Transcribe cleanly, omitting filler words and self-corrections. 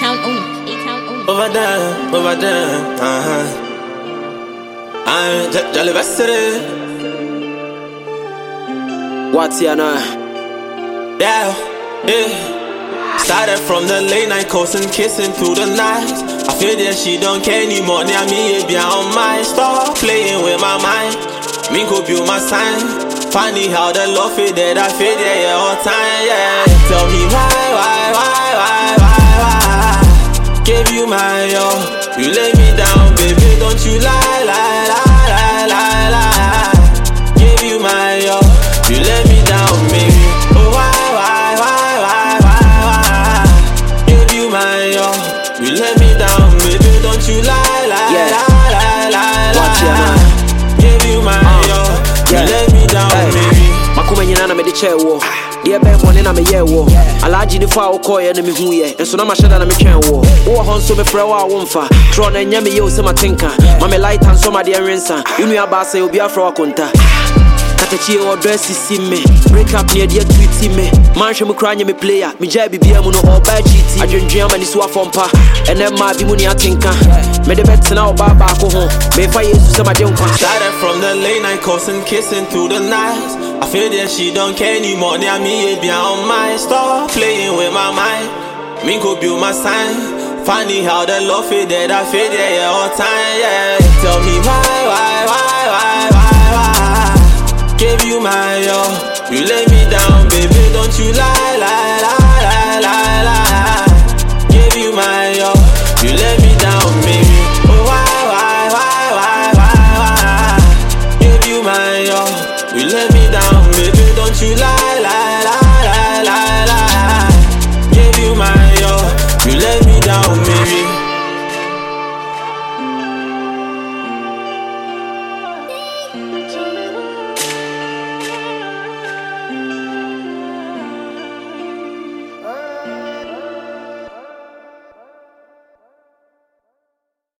Over there, I'm jolly yesterday. What's your name? Yeah. Started from the late night, coasting, kissing through the night. I feel that she don't care anymore. Near me, it be on my stop playing with my mind. Me go build my sign. Funny how the love it that I feel yeah all time. Yeah. Tell me why? Gave you my all, you let me down, baby. Don't you lie. Gave you my all, you let me down, baby. Oh why? Gave you my all, you let me down, baby. Don't you lie. Gave you my all, you let me down, baby. Makuma nyina na me de chair wo. Dear Ben one na me ye wo. Alaji ni fa wo koye na me hu ye. Enso na ma hyeda na me twen wo. Wo ho nso me frɛ wo a wo mfa. Tro na nya me ye o se matenka. Ma me light and so ma de rensa. Inu aba say obi afra wakonta. Katachi o dress si me. Break up near dear tweet me. Man hwe me kra nya me player. Me jai bibia mu no all by cheat. Adwendwen ama ni so afompa. Ene ma bi mu ni atenka. Me de bet na oba ba ko ho. Me fa yesu se ma de nkwa. Started from the late night, coasting, kissing through the night. I feel that she don't care anymore. Near me, it be on my stop playing with my mind. Me go build my sign. Funny how the love it that I feel yeah all time. Yeah. Tell me why? Gave you my all, you let me down, baby. Don't you lie.